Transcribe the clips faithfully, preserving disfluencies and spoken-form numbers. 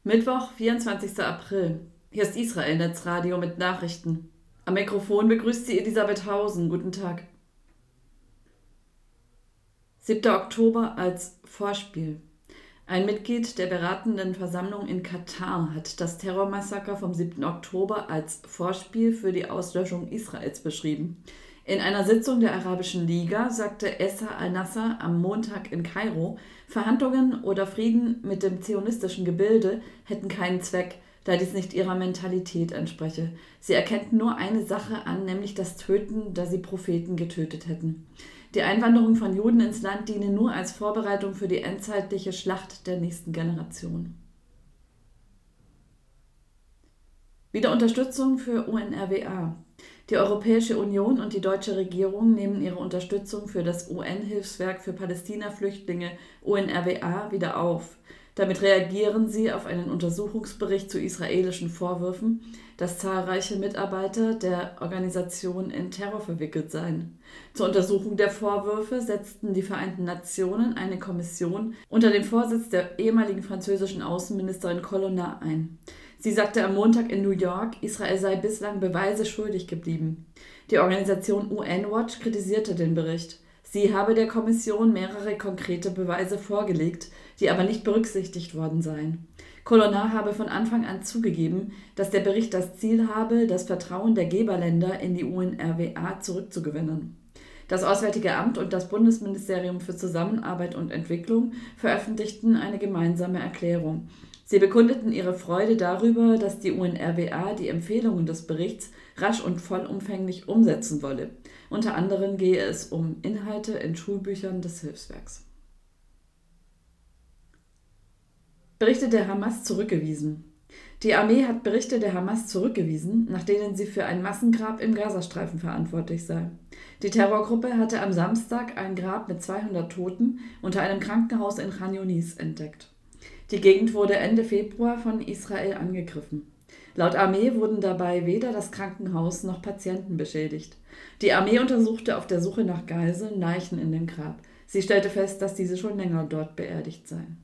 Mittwoch, vierundzwanzigster April. Hier ist Israel Netzradio mit Nachrichten. Am Mikrofon begrüßt sie Elisabeth Hausen. Guten Tag. siebter Oktober als Vorspiel. Ein Mitglied der beratenden Versammlung in Katar hat das Terrormassaker vom siebten Oktober als Vorspiel für die Auslöschung Israels beschrieben. In einer Sitzung der Arabischen Liga sagte Essa al-Nasser am Montag in Kairo, Verhandlungen oder Frieden mit dem zionistischen Gebilde hätten keinen Zweck, da dies nicht ihrer Mentalität entspreche. Sie erkennten nur eine Sache an, nämlich das Töten, da sie Propheten getötet hätten. Die Einwanderung von Juden ins Land diene nur als Vorbereitung für die endzeitliche Schlacht der nächsten Generation. Wieder Unterstützung für U N R W A. Die Europäische Union und die deutsche Regierung nehmen ihre Unterstützung für das U N-Hilfswerk für Palästina-Flüchtlinge U N R W A wieder auf. Damit reagieren sie auf einen Untersuchungsbericht zu israelischen Vorwürfen, dass zahlreiche Mitarbeiter der Organisation in Terror verwickelt seien. Zur Untersuchung der Vorwürfe setzten die Vereinten Nationen eine Kommission unter dem Vorsitz der ehemaligen französischen Außenministerin Colonna ein. Sie sagte am Montag in New York, Israel sei bislang Beweise schuldig geblieben. Die Organisation U N-Watch kritisierte den Bericht. Sie habe der Kommission mehrere konkrete Beweise vorgelegt, die aber nicht berücksichtigt worden seien. Colonna habe von Anfang an zugegeben, dass der Bericht das Ziel habe, das Vertrauen der Geberländer in die U N R W A zurückzugewinnen. Das Auswärtige Amt und das Bundesministerium für Zusammenarbeit und Entwicklung veröffentlichten eine gemeinsame Erklärung. Sie bekundeten ihre Freude darüber, dass die U N R W A die Empfehlungen des Berichts rasch und vollumfänglich umsetzen wolle. Unter anderem gehe es um Inhalte in Schulbüchern des Hilfswerks. Berichte der Hamas zurückgewiesen. Die Armee hat Berichte der Hamas zurückgewiesen, nach denen sie für ein Massengrab im Gazastreifen verantwortlich sei. Die Terrorgruppe hatte am Samstag ein Grab mit zweihundert Toten unter einem Krankenhaus in Khan Yunis entdeckt. Die Gegend wurde Ende Februar von Israel angegriffen. Laut Armee wurden dabei weder das Krankenhaus noch Patienten beschädigt. Die Armee untersuchte auf der Suche nach Geiseln Leichen in dem Grab. Sie stellte fest, dass diese schon länger dort beerdigt seien.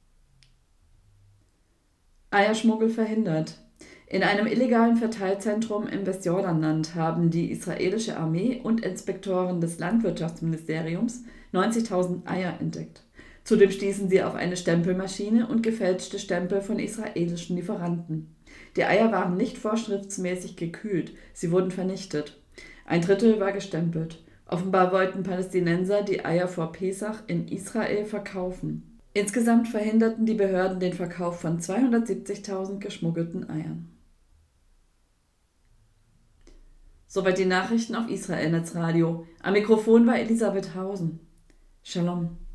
Eierschmuggel verhindert. In einem illegalen Verteilzentrum im Westjordanland haben die israelische Armee und Inspektoren des Landwirtschaftsministeriums neunzigtausend Eier entdeckt. Zudem stießen sie auf eine Stempelmaschine und gefälschte Stempel von israelischen Lieferanten. Die Eier waren nicht vorschriftsmäßig gekühlt, sie wurden vernichtet. Ein Drittel war gestempelt. Offenbar wollten Palästinenser die Eier vor Pesach in Israel verkaufen. Insgesamt verhinderten die Behörden den Verkauf von zweihundertsiebzigtausend geschmuggelten Eiern. Soweit die Nachrichten auf Israel Netzradio. Am Mikrofon war Elisabeth Hausen. Shalom.